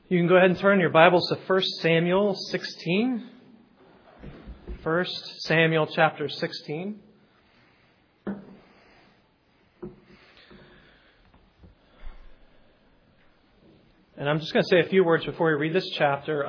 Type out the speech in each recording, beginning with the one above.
You can go ahead and turn your Bibles to 1 Samuel 16. 1 Samuel chapter 16. And I'm just going to say a few words before we read this chapter.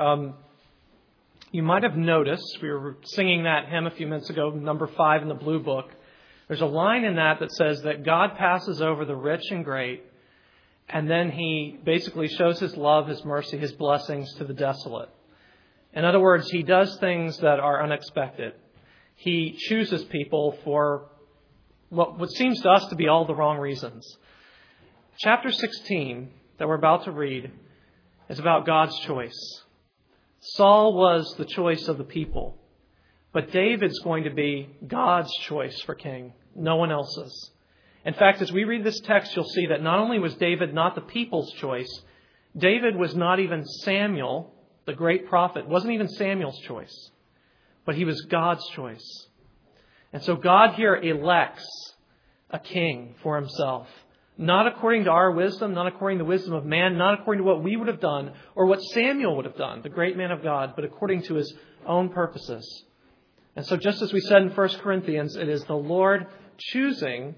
You might have noticed, we were singing that hymn a few minutes ago, number 5 in the Blue Book. There's a line in that says that God passes over the rich and great, and then He basically shows His love, His mercy, His blessings to the desolate. In other words, He does things that are unexpected. He chooses people for what seems to us to be all the wrong reasons. Chapter 16 that we're about to read is about God's choice. Saul was the choice of the people, but David's going to be God's choice for king, no one else's. In fact, as we read this text, you'll see that not only was David not the people's choice, David was not even Samuel, the great prophet, wasn't even Samuel's choice, but he was God's choice. And so God here elects a king for Himself, not according to our wisdom, not according to the wisdom of man, not according to what we would have done or what Samuel would have done, the great man of God, but according to His own purposes. And so just as we said in 1 Corinthians, it is the Lord choosing,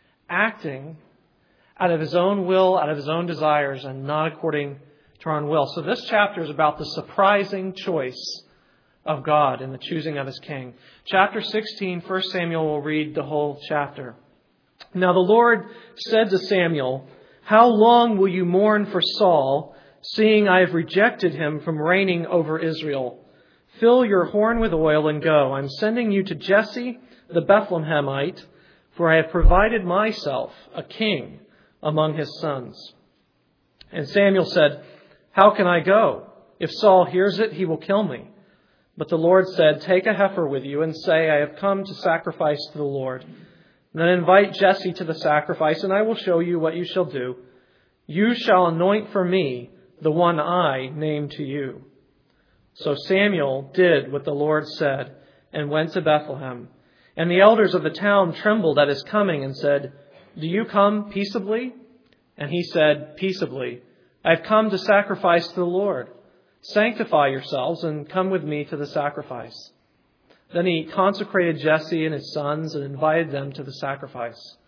acting out of His own will, out of His own desires, and not according to our own will. So this chapter is about the surprising choice of God in the choosing of His king. Chapter 16, 1 Samuel, will read the whole chapter. Now the Lord said to Samuel, "How long will you mourn for Saul, seeing I have rejected him from reigning over Israel? Fill your horn with oil and go. I'm sending you to Jesse the Bethlehemite, for I have provided myself a king among his sons." And Samuel said, "How can I go? If Saul hears it, he will kill me." But the Lord said, "Take a heifer with you and say, I have come to sacrifice to the Lord. And then invite Jesse to the sacrifice, and I will show you what you shall do. You shall anoint for me the one I name to you." So Samuel did what the Lord said and went to Bethlehem. And the elders of the town trembled at his coming and said, "Do you come peaceably?" And he said, "Peaceably. I have come to sacrifice to the Lord. Sanctify yourselves and come with me to the sacrifice." Then he consecrated Jesse and his sons and invited them to the sacrifice.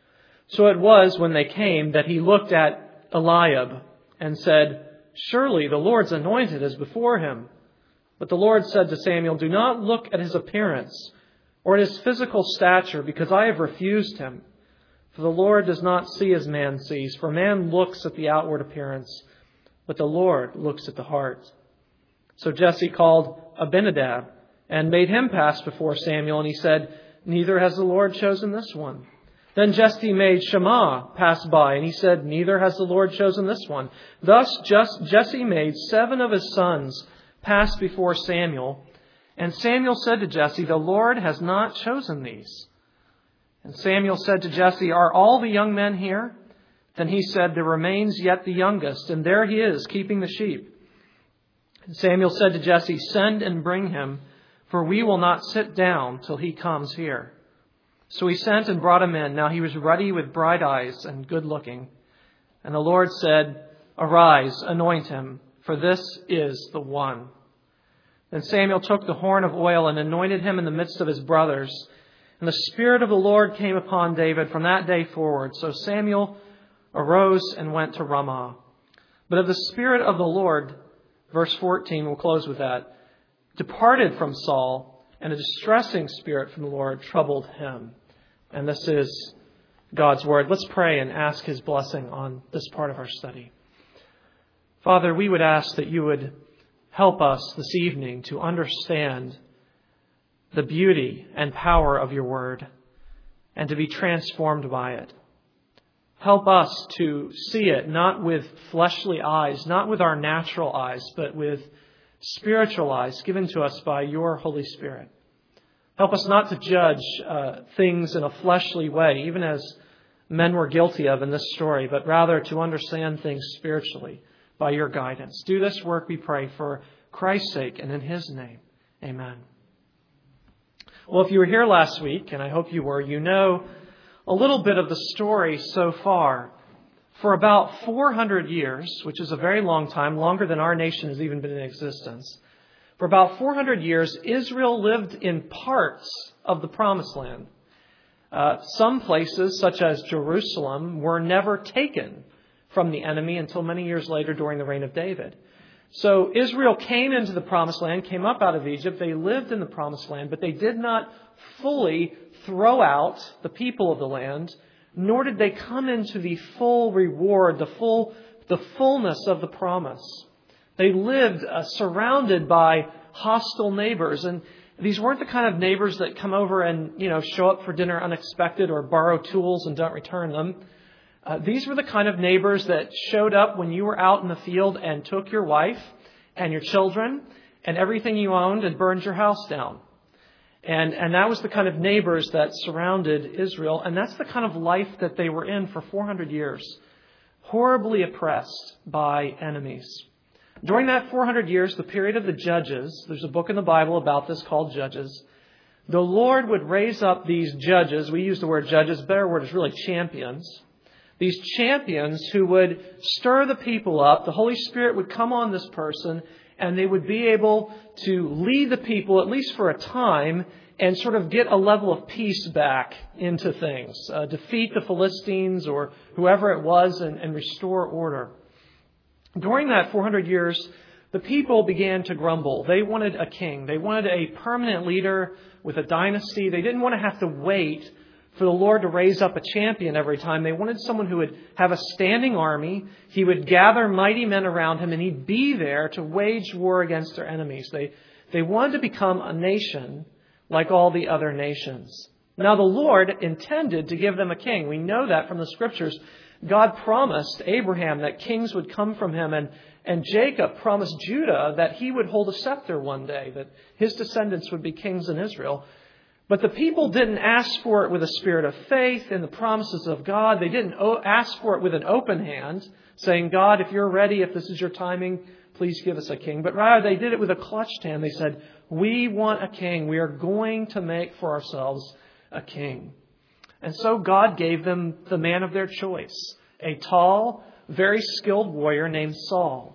So it was when they came that he looked at Eliab and said, "Surely the Lord's anointed is before him." But the Lord said to Samuel, "Do not look at his appearance or at his physical stature, because I have refused him. For the Lord does not see as man sees, for man looks at the outward appearance, but the Lord looks at the heart." So Jesse called Abinadab and made him pass before Samuel, and he said, "Neither has the Lord chosen this one." Then Jesse made Shammah pass by, and he said, "Neither has the Lord chosen this one." Thus Jesse made 7 of his sons pass before Samuel. And Samuel said to Jesse, "The Lord has not chosen these." And Samuel said to Jesse, "Are all the young men here?" Then he said, "There remains yet the youngest, and there he is, keeping the sheep." And Samuel said to Jesse, "Send and bring him, for we will not sit down till he comes here." So he sent and brought him in. Now he was ruddy with bright eyes and good looking. And the Lord said, "Arise, anoint him, for this is the one." Then Samuel took the horn of oil and anointed him in the midst of his brothers. And the Spirit of the Lord came upon David from that day forward. So Samuel arose and went to Ramah. But of the Spirit of the Lord, verse 14, we'll close with that, departed from Saul, and a distressing spirit from the Lord troubled him. And this is God's word. Let's pray and ask His blessing on this part of our study. Father, we would ask that you would help us this evening to understand the beauty and power of your word and to be transformed by it. Help us to see it not with fleshly eyes, not with our natural eyes, but with spiritual eyes given to us by your Holy Spirit. Help us not to judge things in a fleshly way, even as men were guilty of in this story, but rather to understand things spiritually by your guidance. Do this work, we pray, for Christ's sake and in His name. Amen. Well, if you were here last week, and I hope you were, you know a little bit of the story so far For about 400 years, which is a very long time, longer than our nation has even been in existence, for about 400 years, Israel lived in parts of the Promised Land. Some places, such as Jerusalem, were never taken from the enemy until many years later during the reign of David. So Israel came into the Promised Land, came up out of Egypt. They lived in the Promised Land, but they did not fully throw out the people of the land, nor did they come into the full reward, the fullness of the promise. They lived surrounded by hostile neighbors, and these weren't the kind of neighbors that come over and, show up for dinner unexpected or borrow tools and don't return them. These were the kind of neighbors that showed up when you were out in the field and took your wife and your children and everything you owned and burned your house down. And that was the kind of neighbors that surrounded Israel. And that's the kind of life that they were in for 400 years, horribly oppressed by enemies. During that 400 years, the period of the Judges, there's a book in the Bible about this called Judges. The Lord would raise up these judges. We use the word judges. A better word is really champions. These champions who would stir the people up. The Holy Spirit would come on this person, and they would be able to lead the people, at least for a time, and sort of get a level of peace back into things. Defeat the Philistines or whoever it was and restore order. During that 400 years, the people began to grumble. They wanted a king. They wanted a permanent leader with a dynasty. They didn't want to have to wait for the Lord to raise up a champion every time. They wanted someone who would have a standing army. He would gather mighty men around him, and he'd be there to wage war against their enemies. They wanted to become a nation like all the other nations. Now, the Lord intended to give them a king. We know that from the Scriptures. God promised Abraham that kings would come from him, and Jacob promised Judah that he would hold a scepter one day, that his descendants would be kings in Israel. But the people didn't ask for it with a spirit of faith in the promises of God. They didn't ask for it with an open hand, saying, God, if you're ready, if this is your timing, please give us a king. But rather, they did it with a clutched hand. They said, we want a king. We are going to make for ourselves a king. And so God gave them the man of their choice, a tall, very skilled warrior named Saul.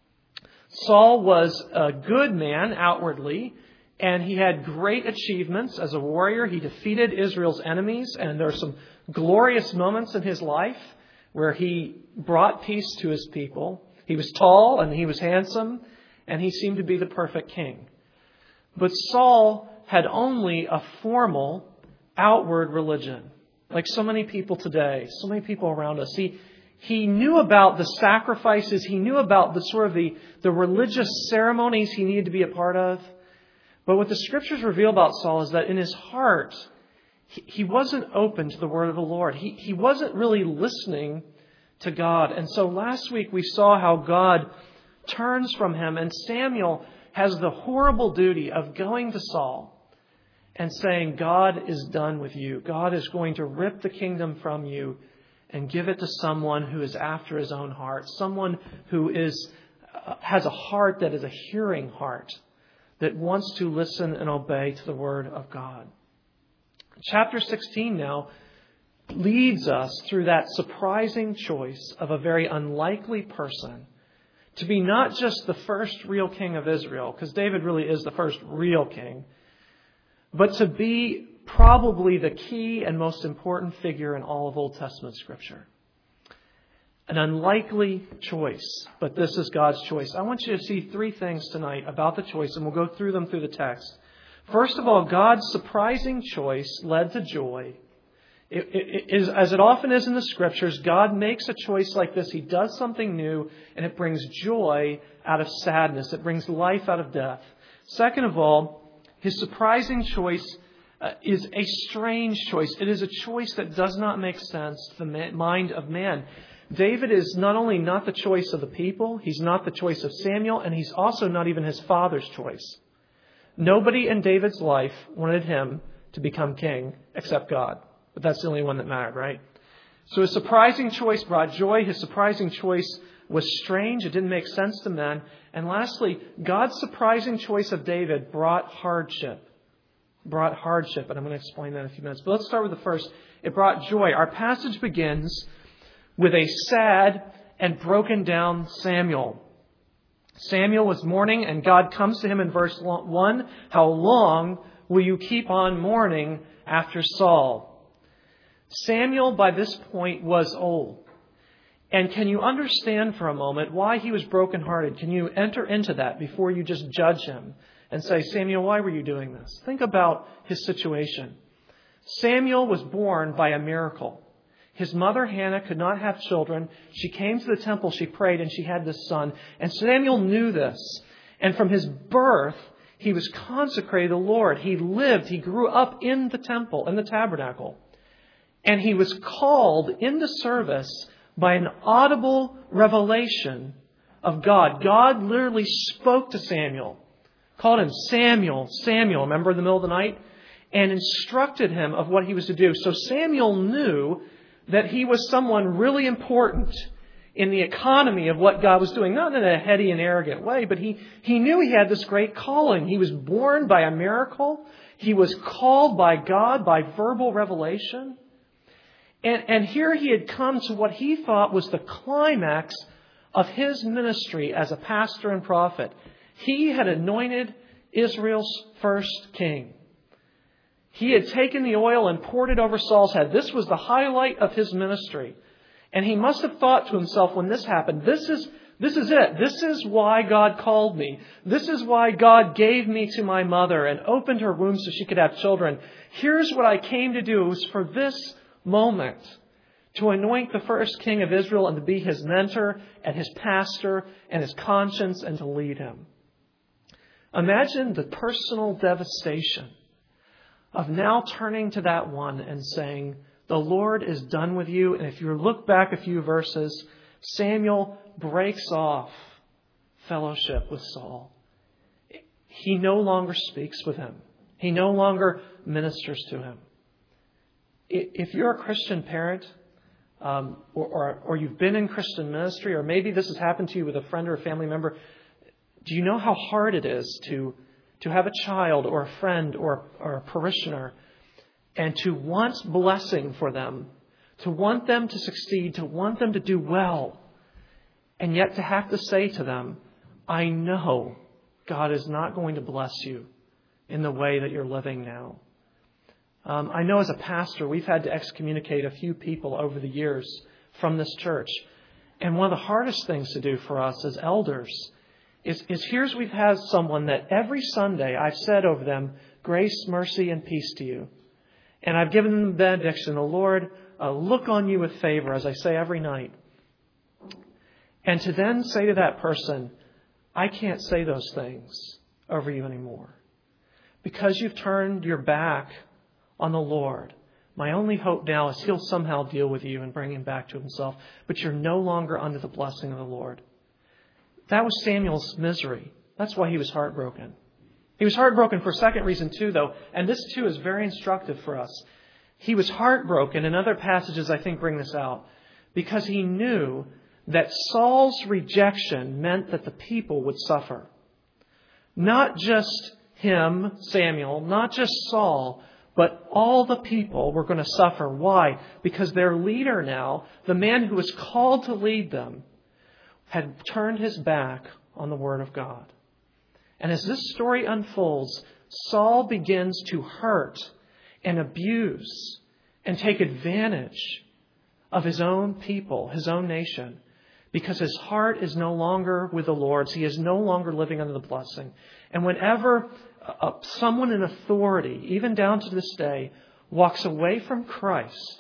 Saul was a good man outwardly, and he had great achievements as a warrior. He defeated Israel's enemies, and there are some glorious moments in his life where he brought peace to his people. He was tall and he was handsome, and he seemed to be the perfect king. But Saul had only a formal, outward religion, like so many people today, so many people around us. He knew about the sacrifices. He knew about the religious ceremonies he needed to be a part of. But what the Scriptures reveal about Saul is that in his heart, he wasn't open to the word of the Lord. He wasn't really listening to God. And so last week we saw how God turns from him, and Samuel has the horrible duty of going to Saul and saying, God is done with you. God is going to rip the kingdom from you and give it to someone who is after his own heart, someone who has a heart that is a hearing heart, that wants to listen and obey to the word of God. Chapter 16 now leads us through that surprising choice of a very unlikely person to be not just the first real king of Israel, because David really is the first real king, but to be probably the key and most important figure in all of Old Testament Scripture. An unlikely choice, but this is God's choice. I want you to see three things tonight about the choice, and we'll go through them through the text. First of all, God's surprising choice led to joy. As it often is in the Scriptures, God makes a choice like this. He does something new, and it brings joy out of sadness. It brings life out of death. Second of all, His surprising choice is a strange choice. It is a choice that does not make sense to the mind of man. David is not only not the choice of the people, he's not the choice of Samuel, and he's also not even his father's choice. Nobody in David's life wanted him to become king except God. But that's the only one that mattered, right? So his surprising choice brought joy. His surprising choice was strange. It didn't make sense to men. And lastly, God's surprising choice of David brought hardship. And I'm going to explain that in a few minutes. But let's start with the first. It brought joy. Our passage begins with a sad and broken down Samuel. Samuel was mourning, and God comes to him in verse 1, "How long will you keep on mourning after Saul?" Samuel, by this point, was old. And can you understand for a moment why he was brokenhearted? Can you enter into that before you just judge him and say, "Samuel, why were you doing this?" Think about his situation. Samuel was born by a miracle. His mother, Hannah, could not have children. She came to the temple, she prayed, and she had this son. And Samuel knew this. And from his birth, he was consecrated to the Lord. He grew up in the temple, in the tabernacle. And he was called into service by an audible revelation of God. God literally spoke to Samuel, called him Samuel, Samuel, remember in the middle of the night? And instructed him of what he was to do. So Samuel knew that he was someone really important in the economy of what God was doing. Not in a heady and arrogant way, but he knew he had this great calling. He was born by a miracle. He was called by God by verbal revelation. And here he had come to what he thought was the climax of his ministry as a pastor and prophet. He had anointed Israel's first king. He had taken the oil and poured it over Saul's head. This was the highlight of his ministry. And he must have thought to himself when this happened, this is it. This is why God called me. This is why God gave me to my mother and opened her womb so she could have children. Here's what I came to do. It was for this moment, to anoint the first king of Israel and to be his mentor and his pastor and his conscience and to lead him. Imagine the personal devastation of now turning to that one and saying, "The Lord is done with you." And if you look back a few verses, Samuel breaks off fellowship with Saul. He no longer speaks with him. He no longer ministers to him. If you're a Christian parent, or you've been in Christian ministry, or maybe this has happened to you with a friend or a family member, do you know how hard it is to have a child or a friend or a parishioner and to want blessing for them, to want them to succeed, to want them to do well, and yet to have to say to them, "I know God is not going to bless you in the way that you're living now." I know as a pastor, we've had to excommunicate a few people over the years from this church. And one of the hardest things to do for us as elders is here's we've had someone that every Sunday I've said over them, "Grace, mercy, and peace to you." And I've given them the benediction, "The Lord look on you with favor," as I say every night. And to then say to that person, "I can't say those things over you anymore. Because you've turned your back on the Lord. My only hope now is He'll somehow deal with you and bring him back to Himself. But you're no longer under the blessing of the Lord." That was Samuel's misery. That's why he was heartbroken. He was heartbroken for a second reason too, though, and this too is very instructive for us. He was heartbroken, and other passages I think bring this out, because he knew that Saul's rejection meant that the people would suffer. Not just him, Samuel, not just Saul, but all the people were going to suffer. Why? Because their leader now, the man who was called to lead them, had turned his back on the Word of God. And as this story unfolds, Saul begins to hurt and abuse and take advantage of his own people, his own nation, because his heart is no longer with the Lord's. He is no longer living under the blessing. And whenever someone in authority, even down to this day, walks away from Christ,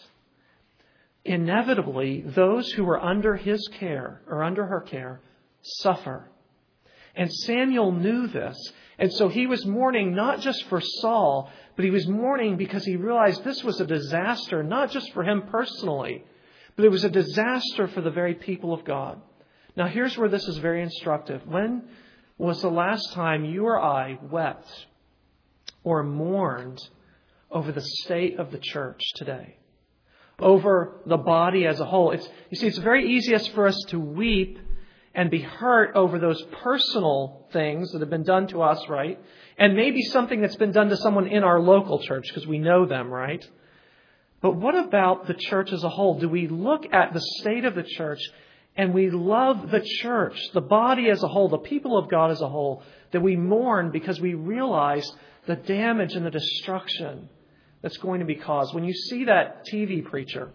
inevitably those who are under his care or under her care suffer. And Samuel knew this. And so he was mourning not just for Saul, but he was mourning because he realized this was a disaster, not just for him personally, but it was a disaster for the very people of God. Now here's where this is very instructive. When was the last time you or I wept or mourned over the state of the church today? Over the body as a whole. It's very easiest for us to weep and be hurt over those personal things that have been done to us, right? And maybe something that's been done to someone in our local church because we know them, right? But what about the church as a whole? Do we look at the state of the church and we love the church, the body as a whole, the people of God as a whole, that we mourn because we realize the damage and the destruction that's going to be caused? When you see that TV preacher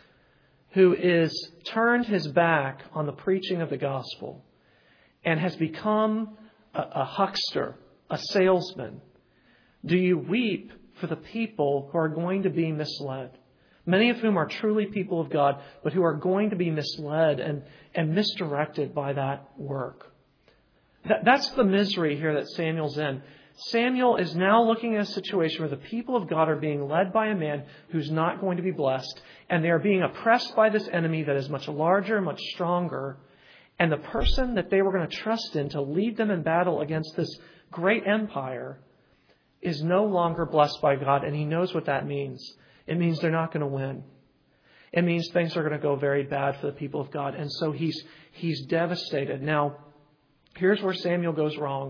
who is turned his back on the preaching of the gospel and has become a huckster, a salesman, do you weep for the people who are going to be misled? Many of whom are truly people of God, but who are going to be misled and misdirected by that work. That's the misery here that Samuel's in. Samuel is now looking at a situation where the people of God are being led by a man who's not going to be blessed, and they are being oppressed by this enemy that is much larger, much stronger. And the person that they were going to trust in to lead them in battle against this great empire is no longer blessed by God, and he knows what that means. It means they're not going to win. It means things are going to go very bad for the people of God. And so he's devastated. Now, here's where Samuel goes wrong.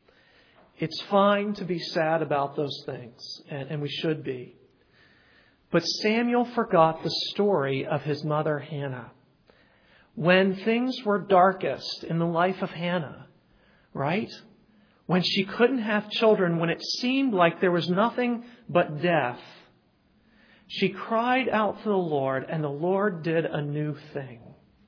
It's fine to be sad about those things, and we should be. But Samuel forgot the story of his mother Hannah. When things were darkest in the life of Hannah, right? When she couldn't have children, when it seemed like there was nothing but death, she cried out to the Lord, and the Lord did a new thing.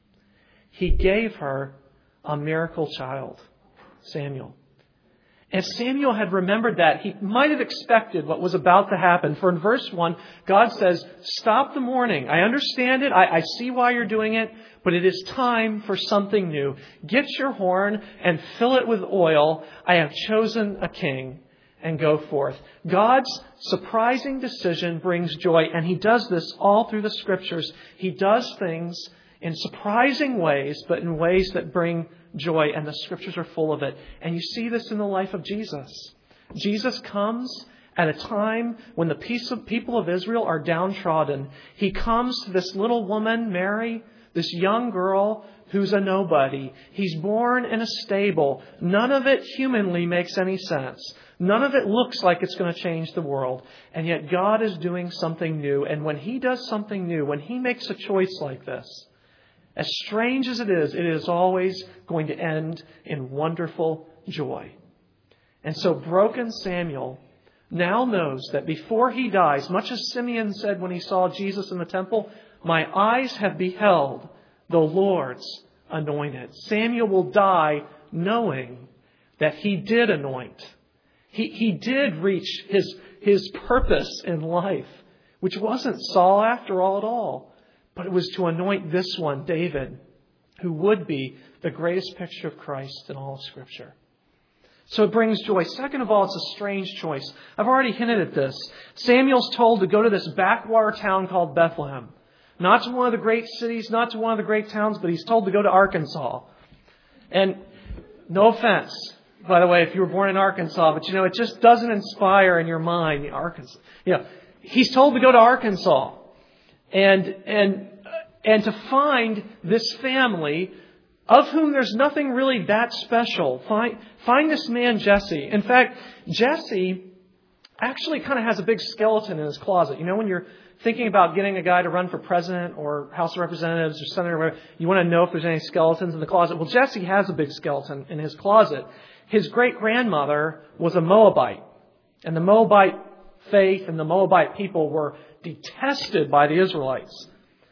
He gave her a miracle child, Samuel. If Samuel had remembered that, he might have expected what was about to happen. For in verse 1, God says, stop the mourning. I understand it. I see why you're doing it. But it is time for something new. Get your horn and fill it with oil. I have chosen a king. And go forth. God's surprising decision brings joy. And he does this all through the Scriptures. He does things in surprising ways, but in ways that bring joy. And the Scriptures are full of it. And you see this in the life of Jesus. Jesus comes at a time when the people of Israel are downtrodden. He comes to this little woman, Mary, this young girl who's a nobody. He's born in a stable. None of it humanly makes any sense. None of it looks like it's going to change the world. And yet God is doing something new. And when he does something new, when he makes a choice like this, as strange as it is always going to end in wonderful joy. And so broken Samuel now knows that before he dies, much as Simeon said when he saw Jesus in the temple, my eyes have beheld the Lord's anointed. Samuel will die knowing that he did anoint. He did reach his purpose in life, which wasn't Saul after all at all, but it was to anoint this one, David, who would be the greatest picture of Christ in all of Scripture. So it brings joy. Second of all, it's a strange choice. I've already hinted at this. Samuel's told to go to this backwater town called Bethlehem. Not to one of the great cities, not to one of the great towns, but he's told to go to Arkansas. And no offense, by the way, if you were born in Arkansas, but it just doesn't inspire in your mind, Arkansas. He's told to go to Arkansas and to find this family of whom there's nothing really that special. Find this man, Jesse. In fact, Jesse actually kind of has a big skeleton in his closet. When you're thinking about getting a guy to run for president or House of Representatives or Senator, or whatever, you want to know if there's any skeletons in the closet. Well, Jesse has a big skeleton in his closet. His great-grandmother was a Moabite. And the Moabite faith and the Moabite people were detested by the Israelites.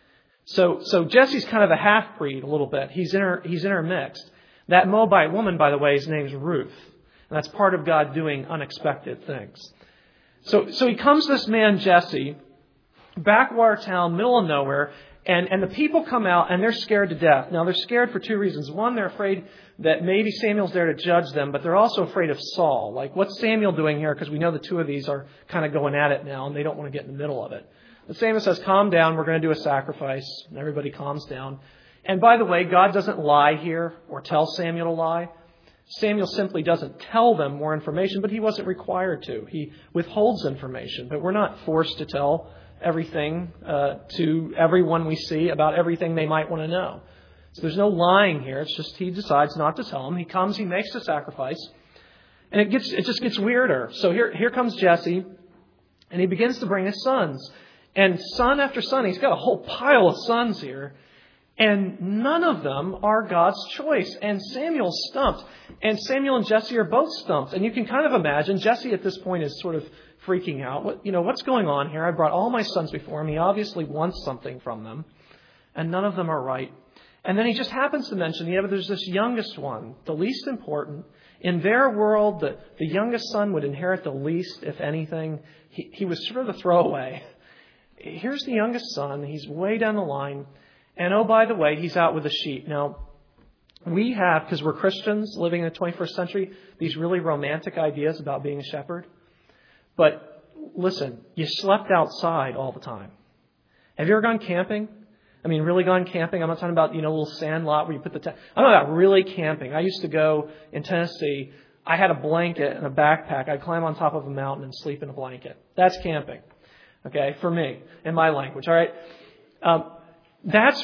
So Jesse's kind of a half-breed a little bit. He's intermixed. That Moabite woman, by the way, his name's Ruth. And that's part of God doing unexpected things. So he comes to this man, Jesse, backwater town, middle of nowhere, and the people come out and they're scared to death. Now, they're scared for two reasons. One, they're afraid that maybe Samuel's there to judge them, but they're also afraid of Saul. Like, what's Samuel doing here? Because we know the two of these are kind of going at it now, and they don't want to get in the middle of it. But Samuel says, calm down, we're going to do a sacrifice. And everybody calms down. And by the way, God doesn't lie here or tell Samuel to lie. Samuel simply doesn't tell them more information, but he wasn't required to. He withholds information, but we're not forced to tell everything to everyone we see about everything they might want to know. So there's no lying here. It's just he decides not to tell them. He comes, he makes the sacrifice, and it just gets weirder. So here comes Jesse, and he begins to bring his sons. And son after son, he's got a whole pile of sons here. And none of them are God's choice. And Samuel's stumped. And Samuel and Jesse are both stumped. And you can kind of imagine, Jesse at this point is sort of freaking out. What's going on here? I brought all my sons before him. He obviously wants something from them. And none of them are right. And then he just happens to mention, there's this youngest one, the least important. In their world, the youngest son would inherit the least, if anything. He was sort of the throwaway. Here's the youngest son. He's way down the line. And oh, by the way, he's out with the sheep. Now, we have, because we're Christians living in the 21st century, these really romantic ideas about being a shepherd. But listen, you slept outside all the time. Have you ever gone camping? I mean, really gone camping? I'm not talking about, a little sand lot where you put the tent. I'm talking about really camping. I used to go in Tennessee. I had a blanket and a backpack. I'd climb on top of a mountain and sleep in a blanket. That's camping. Okay, for me, in my language. All right. That's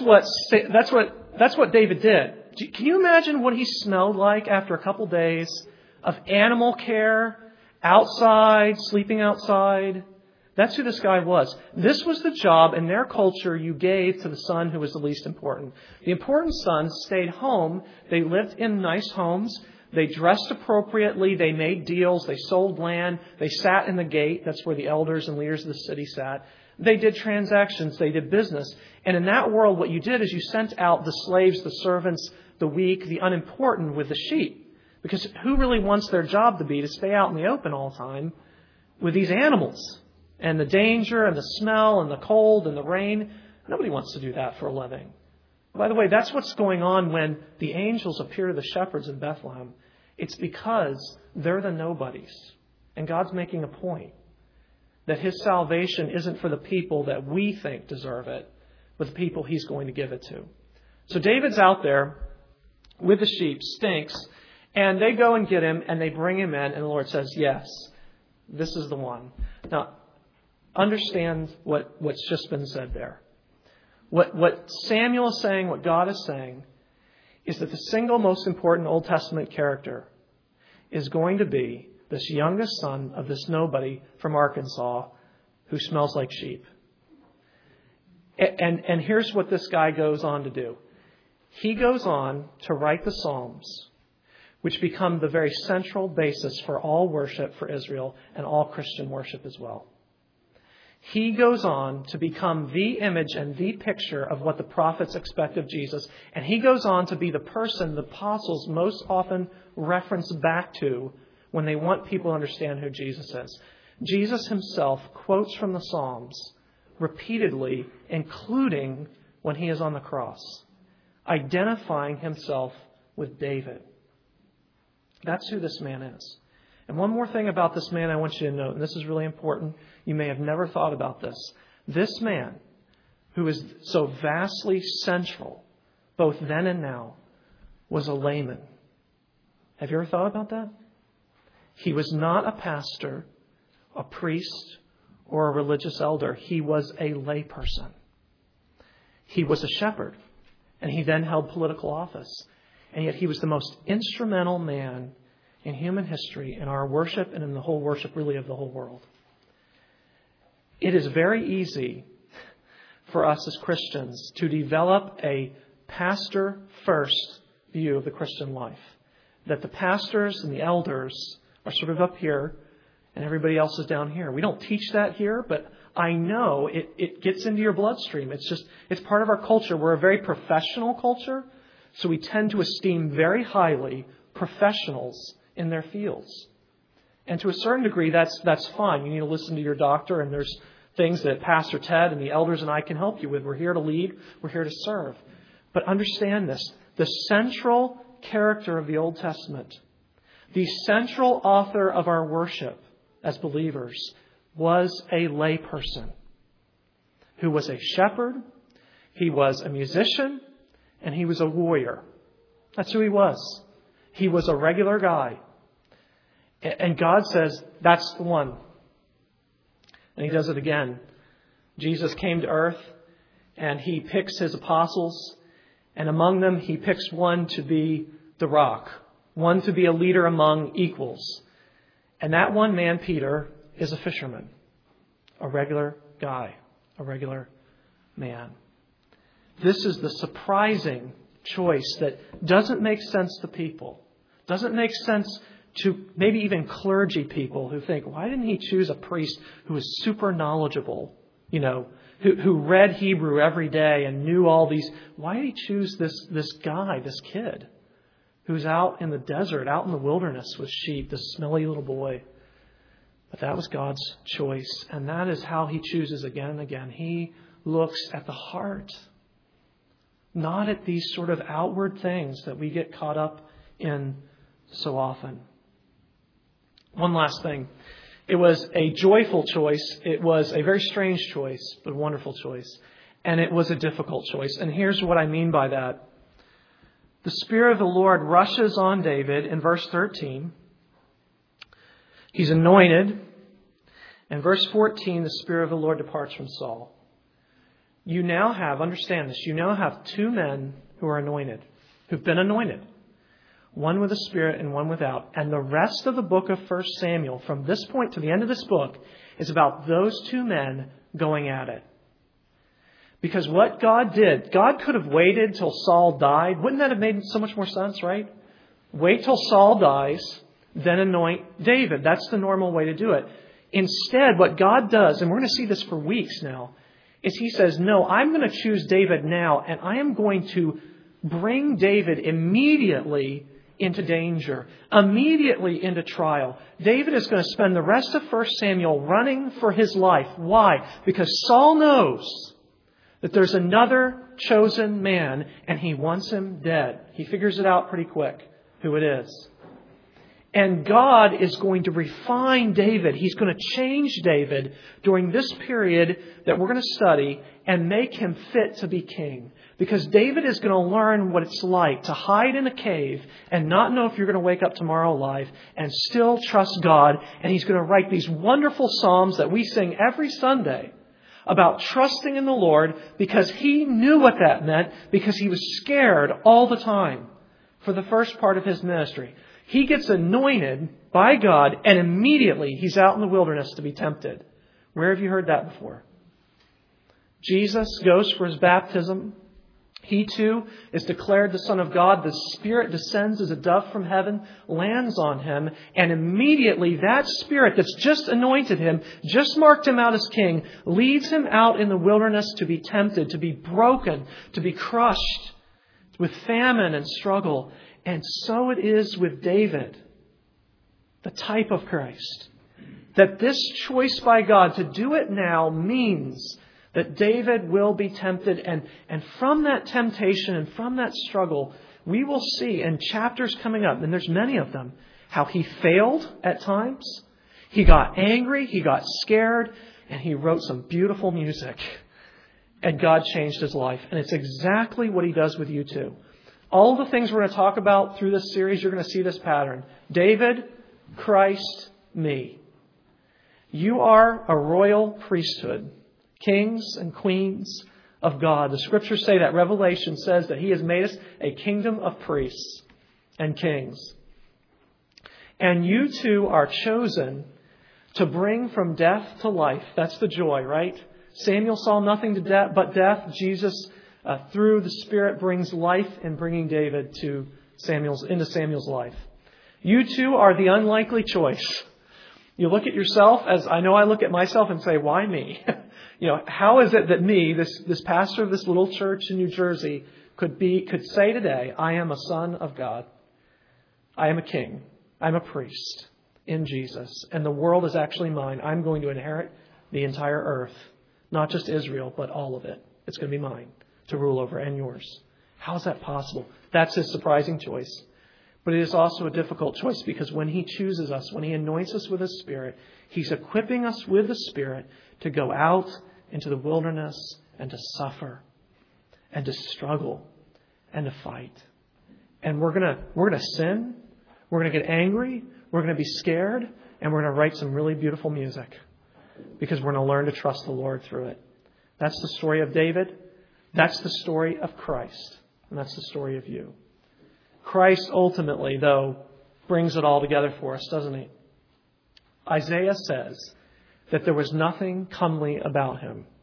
what David did. Can you imagine what he smelled like after a couple days of animal care, outside, sleeping outside? That's who this guy was. This was the job in their culture you gave to the son who was the least important. The important sons stayed home. They lived in nice homes. They dressed appropriately. They made deals. They sold land. They sat in the gate. That's where the elders and leaders of the city sat. They did transactions. They did business. And in that world, what you did is you sent out the slaves, the servants, the weak, the unimportant with the sheep. Because who really wants their job to stay out in the open all the time with these animals? And the danger and the smell and the cold and the rain. Nobody wants to do that for a living. By the way, that's what's going on when the angels appear to the shepherds in Bethlehem. It's because they're the nobodies. And God's making a point that His salvation isn't for the people that we think deserve it, but the people He's going to give it to. So David's out there with the sheep, stinks, and they go and get him and they bring him in, and the Lord says, yes, this is the one. Now, understand what's just been said there. What Samuel is saying, what God is saying, is that the single most important Old Testament character is going to be this youngest son of this nobody from Arkansas who smells like sheep. And here's what this guy goes on to do. He goes on to write the Psalms, which become the very central basis for all worship for Israel and all Christian worship as well. He goes on to become the image and the picture of what the prophets expect of Jesus. And he goes on to be the person the apostles most often reference back to when they want people to understand who Jesus is. Jesus himself quotes from the Psalms repeatedly, including when he is on the cross, identifying himself with David. That's who this man is. And one more thing about this man I want you to note, and this is really important. You may have never thought about this. This man, who is so vastly central, both then and now, was a layman. Have you ever thought about that? He was not a pastor, a priest, or a religious elder. He was a layperson. He was a shepherd, and he then held political office. And yet he was the most instrumental man in human history, in our worship, and in the whole worship, really, of the whole world. It is very easy for us as Christians to develop a pastor-first view of the Christian life. That the pastors and the elders are sort of up here and everybody else is down here. We don't teach that here, but I know it gets into your bloodstream. It's part of our culture. We're a very professional culture, so we tend to esteem very highly professionals in their fields. And to a certain degree, that's fine. You need to listen to your doctor, and there's things that Pastor Ted and the elders and I can help you with. We're here to lead. We're here to serve. But understand this. The central character of the Old Testament, the central author of our worship as believers, was a layperson who was a shepherd, he was a musician, and he was a warrior. That's who he was. He was a regular guy. And God says, that's the one. And he does it again. Jesus came to earth and he picks his apostles. And among them, he picks one to be the rock. One to be a leader among equals. And that one man, Peter, is a fisherman. A regular guy. a regular man. This is the surprising choice that doesn't make sense to people. Doesn't make sense to maybe even clergy people who think, why didn't he choose a priest who was super knowledgeable, who read Hebrew every day and knew all these. Why did he choose this guy, this kid, who's out in the desert, out in the wilderness with sheep, this smelly little boy? But that was God's choice, and that is how he chooses again and again. He looks at the heart, not at these sort of outward things that we get caught up in so often. One last thing. It was a joyful choice. It was a very strange choice, but a wonderful choice. And it was a difficult choice. And here's what I mean by that. The Spirit of the Lord rushes on David in verse 13. He's anointed. In verse 14, the Spirit of the Lord departs from Saul. You now have, understand this, you now have two men who are anointed, who've been anointed. One with a Spirit and one without. And the rest of the book of 1 Samuel, from this point to the end of this book, is about those two men going at it. Because what God did, God could have waited till Saul died. Wouldn't that have made so much more sense, right? Wait till Saul dies, then anoint David. That's the normal way to do it. Instead, what God does, and we're going to see this for weeks now, is he says, no, I'm going to choose David now, and I am going to bring David immediately into danger, immediately into trial. David is going to spend the rest of 1 Samuel running for his life. Why? Because Saul knows that there's another chosen man and he wants him dead. He figures it out pretty quick who it is. And God is going to refine David. He's going to change David during this period that we're going to study and make him fit to be king. Because David is going to learn what it's like to hide in a cave and not know if you're going to wake up tomorrow alive and still trust God. And he's going to write these wonderful psalms that we sing every Sunday about trusting in the Lord because he knew what that meant because he was scared all the time for the first part of his ministry. He gets anointed by God and immediately he's out in the wilderness to be tempted. Where have you heard that before? Jesus goes for his baptism. He too is declared the Son of God. The Spirit descends as a dove from heaven, lands on him, and immediately that Spirit that's just anointed him, just marked him out as king, leads him out in the wilderness to be tempted, to be broken, to be crushed with famine and struggle. And so it is with David, the type of Christ, that this choice by God to do it now means that David will be tempted. And from that temptation and from that struggle, we will see in chapters coming up, and there's many of them, how he failed at times. He got angry, he got scared, and he wrote some beautiful music. And God changed his life. And it's exactly what he does with you too. All the things we're going to talk about through this series, you're going to see this pattern. David, Christ, me. You are a royal priesthood, kings and queens of God. The scriptures say that. Revelation says that he has made us a kingdom of priests and kings. And you too are chosen to bring from death to life. That's the joy, right? Samuel saw nothing but death. Jesus through the Spirit brings life in bringing David into Samuel's life. You too are the unlikely choice. You look at yourself, as I know I look at myself and say, why me? How is it that me, this pastor of this little church in New Jersey, could say today, I am a son of God. I am a king. I'm a priest in Jesus. And the world is actually mine. I'm going to inherit the entire earth. Not just Israel, but all of it. It's going to be mine to rule over, and yours. How is that possible? That's his surprising choice. But it is also a difficult choice because when he chooses us, when he anoints us with his Spirit, he's equipping us with the Spirit to go out into the wilderness and to suffer and to struggle and to fight. And we're gonna sin. We're going to get angry. We're going to be scared. And we're going to write some really beautiful music because we're going to learn to trust the Lord through it. That's the story of David. That's the story of Christ. And that's the story of you. Christ ultimately, though, brings it all together for us, doesn't he? Isaiah says that there was nothing comely about him.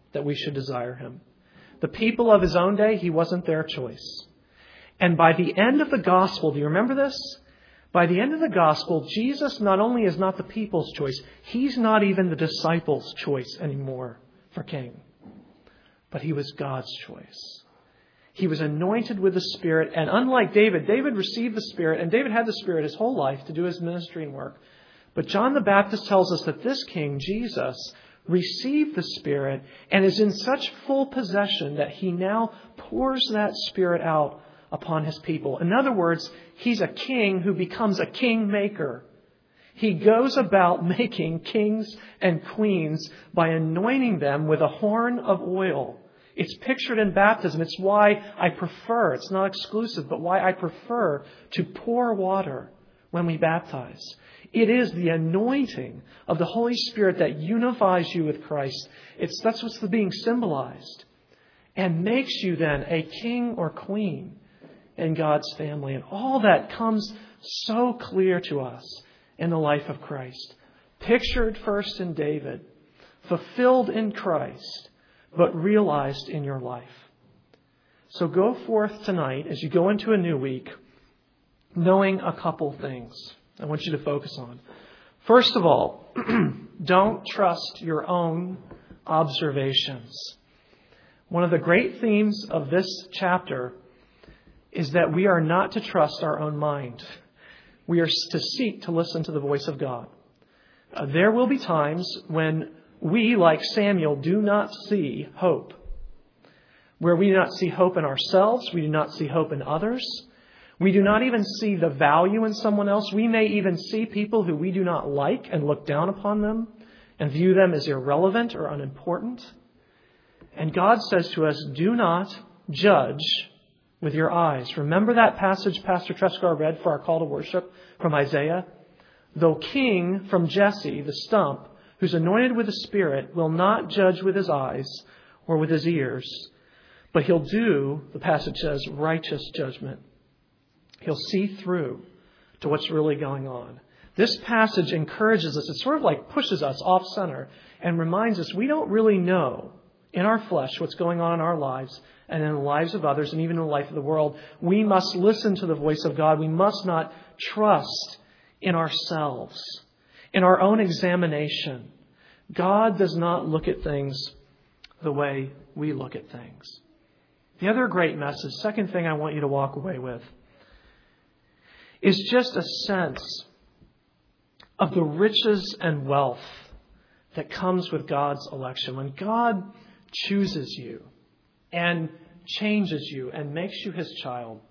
that we should desire him. The people of his own day, he wasn't their choice. And by the end of the gospel, do you remember this? By the end of the gospel, Jesus not only is not the people's choice, he's not even the disciples' choice anymore for king. But he was God's choice. He was anointed with the Spirit. And unlike David, David received the Spirit. And David had the Spirit his whole life to do his ministry and work. But John the Baptist tells us that this king, Jesus, received the Spirit and is in such full possession that he now pours that Spirit out upon his people. In other words, he's a king who becomes a kingmaker. He goes about making kings and queens by anointing them with a horn of oil. It's pictured in baptism. It's why I prefer, it's not exclusive, but why I prefer to pour water when we baptize. It is the anointing of the Holy Spirit that unifies you with Christ. That's what's being symbolized. And makes you then a king or queen in God's family. And all that comes so clear to us in the life of Christ. Pictured first in David, fulfilled in Christ, but realized in your life. So go forth tonight as you go into a new week, knowing a couple things I want you to focus on. First of all, don't trust your own observations. One of the great themes of this chapter is that we are not to trust our own mind. We are to seek to listen to the voice of God. There will be times when we, like Samuel, do not see hope. Where we do not see hope in ourselves, we do not see hope in others. We do not even see the value in someone else. We may even see people who we do not like and look down upon them and view them as irrelevant or unimportant. And God says to us, do not judge with your eyes. Remember that passage Pastor Trescar read for our call to worship from Isaiah? Though king from Jesse, the stump, who's anointed with the Spirit, will not judge with his eyes or with his ears, but he'll do, the passage says, righteous judgment. He'll see through to what's really going on. This passage encourages us. It sort of like pushes us off center and reminds us we don't really know in our flesh what's going on in our lives and in the lives of others and even in the life of the world. We must listen to the voice of God. We must not trust in ourselves, in our own examination. God does not look at things the way we look at things. The other great message, second thing I want you to walk away with, is just a sense of the riches and wealth that comes with God's election. When God chooses you and changes you and makes you his child,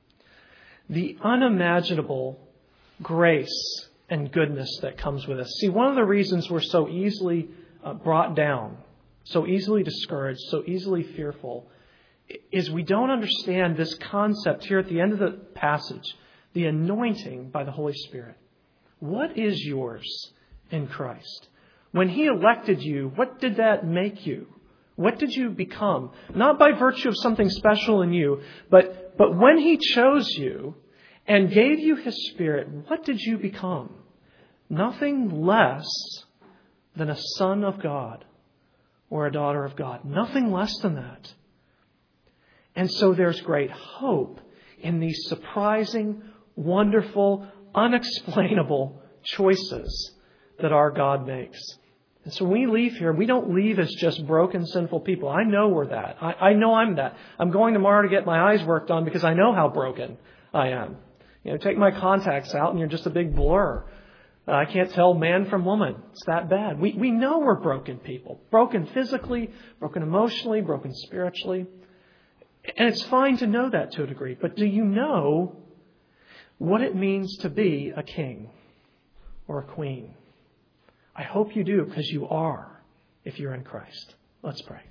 the unimaginable grace and goodness that comes with us. See, one of the reasons we're so easily brought down, so easily discouraged, so easily fearful, is we don't understand this concept here at the end of the passage, the anointing by the Holy Spirit. What is yours in Christ? When he elected you, what did that make you? What did you become? Not by virtue of something special in you, but when he chose you and gave you his Spirit, what did you become? Nothing less than a son of God or a daughter of God. Nothing less than that. And so there's great hope in these surprising, wonderful, unexplainable choices that our God makes. And so when we leave here, we don't leave as just broken, sinful people. I know we're that. I know I'm that. I'm going tomorrow to get my eyes worked on because I know how broken I am. Take my contacts out and you're just a big blur. I can't tell man from woman. It's that bad. We know we're broken people. Broken physically, broken emotionally, broken spiritually. And it's fine to know that to a degree. But do you know what it means to be a king or a queen? I hope you do, because you are if you're in Christ. Let's pray.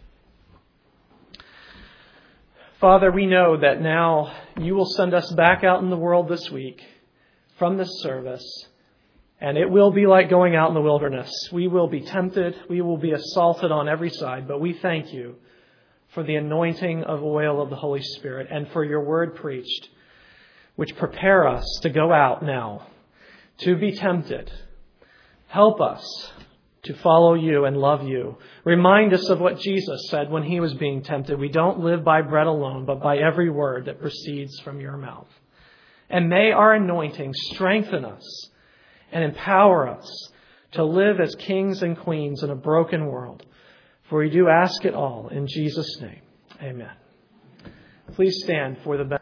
Father, we know that now you will send us back out in the world this week from this service, and it will be like going out in the wilderness. We will be tempted. We will be assaulted on every side, but we thank you for the anointing of oil of the Holy Spirit and for your word preached, which prepare us to go out now, to be tempted. Help us to follow you and love you. Remind us of what Jesus said when he was being tempted. We don't live by bread alone, but by every word that proceeds from your mouth. And may our anointing strengthen us and empower us to live as kings and queens in a broken world. For we do ask it all in Jesus' name. Amen. Please stand for the